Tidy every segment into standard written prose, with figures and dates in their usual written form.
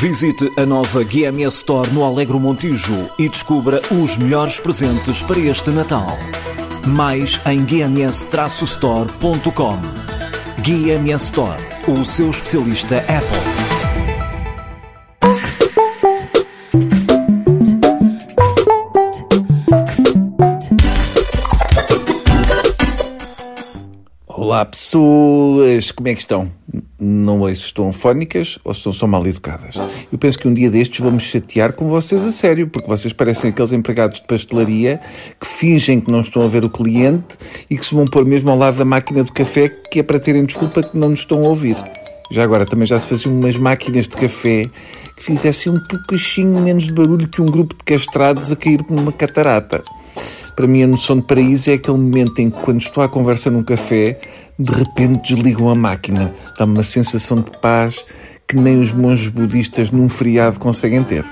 Visite a nova GMS Store no Alegro Montijo e descubra os melhores presentes para este Natal. Mais em gms-store.com. GMS Store, o seu especialista Apple. Olá pessoas, como é que estão? Não sei se estão fónicas ou se estão só mal educadas. Eu penso que um dia destes vou-me chatear com vocês a sério, porque vocês parecem aqueles empregados de pastelaria que fingem que não estão a ver o cliente e que se vão pôr mesmo ao lado da máquina do café, que é para terem desculpa que não nos estão a ouvir. Já agora, também já se faziam umas máquinas de café que fizessem um pouquinho menos de barulho que um grupo de castrados a cair por uma catarata. Para mim, a noção de paraíso é aquele momento em que, quando estou à conversa num café, de repente desligam a máquina. Dá-me uma sensação de paz que nem os monges budistas num feriado conseguem ter.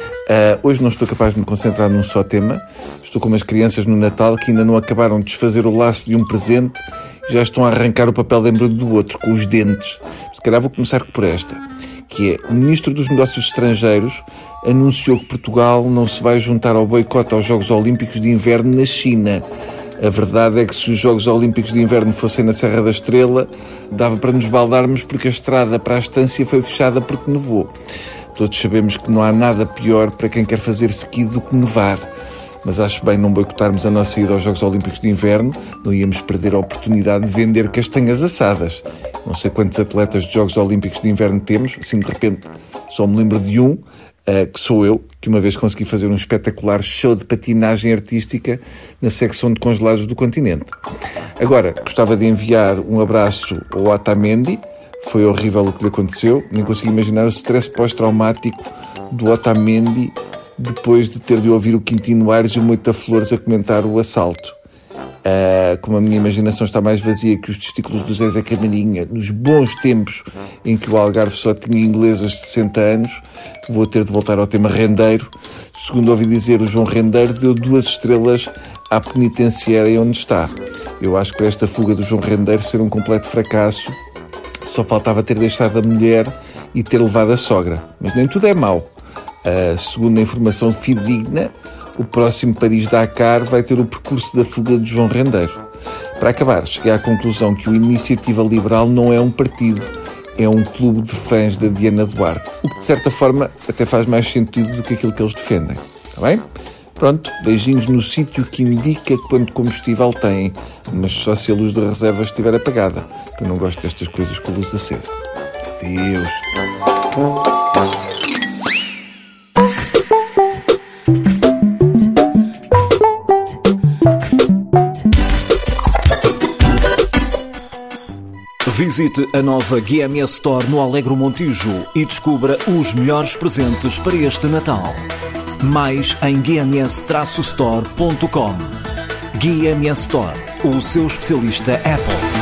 Hoje não estou capaz de me concentrar num só tema. Estou como as crianças no Natal que ainda não acabaram de desfazer o laço de um presente e já estão a arrancar o papel de embrulho do outro com os dentes. Se calhar vou começar por esta, que é: o Ministro dos Negócios Estrangeiros anunciou que Portugal não se vai juntar ao boicote aos Jogos Olímpicos de Inverno na China. A verdade é que se os Jogos Olímpicos de Inverno fossem na Serra da Estrela, dava para nos baldarmos porque a estrada para a estância foi fechada porque nevou. Todos sabemos que não há nada pior para quem quer fazer ski do que nevar. Mas acho bem não boicotarmos a nossa ida aos Jogos Olímpicos de Inverno, não íamos perder a oportunidade de vender castanhas assadas. Não sei quantos atletas de Jogos Olímpicos de Inverno temos, assim de repente só me lembro de um, que sou eu, que uma vez consegui fazer um espetacular show de patinagem artística na secção de congelados do continente. Agora, gostava de enviar um abraço ao Otamendi. Foi horrível o que lhe aconteceu, nem consigo imaginar o stress pós-traumático do Otamendi depois de ter de ouvir o Quintino Aires e o Moita Flores a comentar o assalto. Como a minha imaginação está mais vazia que os testículos do Zezé Camarinha, nos bons tempos em que o Algarve só tinha inglesas de 60 anos, vou ter de voltar ao tema rendeiro. Segundo ouvi dizer, o João Rendeiro deu 2 estrelas à penitenciária onde está. Eu acho que para esta fuga do João Rendeiro ser um completo fracasso, só faltava ter deixado a mulher e ter levado a sogra. Mas nem tudo é mau. Segundo a informação fidedigna, o próximo Paris-Dakar vai ter o percurso da fuga de João Rendeiro. Para acabar, cheguei à conclusão que o Iniciativa Liberal não é um partido, é um clube de fãs da Diana Duarte. O que, de certa forma, até faz mais sentido do que aquilo que eles defendem. Está bem? Pronto, beijinhos no sítio que indica quanto combustível têm, mas só se a luz da reserva estiver apagada, que eu não gosto destas coisas com a luz acesa. Adeus. Visite a nova GMS Store no Alegro Montijo e descubra os melhores presentes para este Natal. Mais em gms-store.com. GMS Store, o seu especialista Apple.